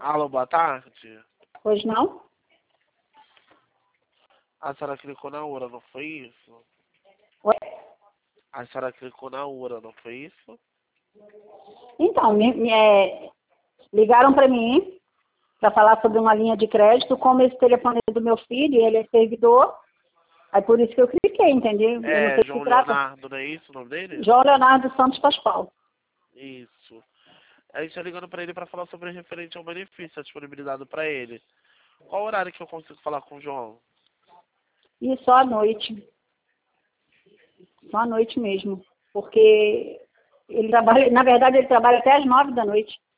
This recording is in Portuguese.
Alô, boa tarde. Hoje não? A senhora clicou na hora, não foi isso? Oi? A senhora clicou na hora, não foi isso? Então, ligaram para mim para falar sobre uma linha de crédito, como esse telefone é do meu filho, ele é servidor, aí por isso que eu cliquei, entendeu? Eu não sei João se trata. Leonardo, não é isso o nome dele? João Leonardo Santos Pascoal. Isso. A gente tá ligando pra ele pra falar sobre referente ao benefício disponibilizado pra ele. Qual horário que eu consigo falar com o João? E só à noite. Só à noite mesmo. Porque ele trabalha, na verdade, ele trabalha até às 9 da noite.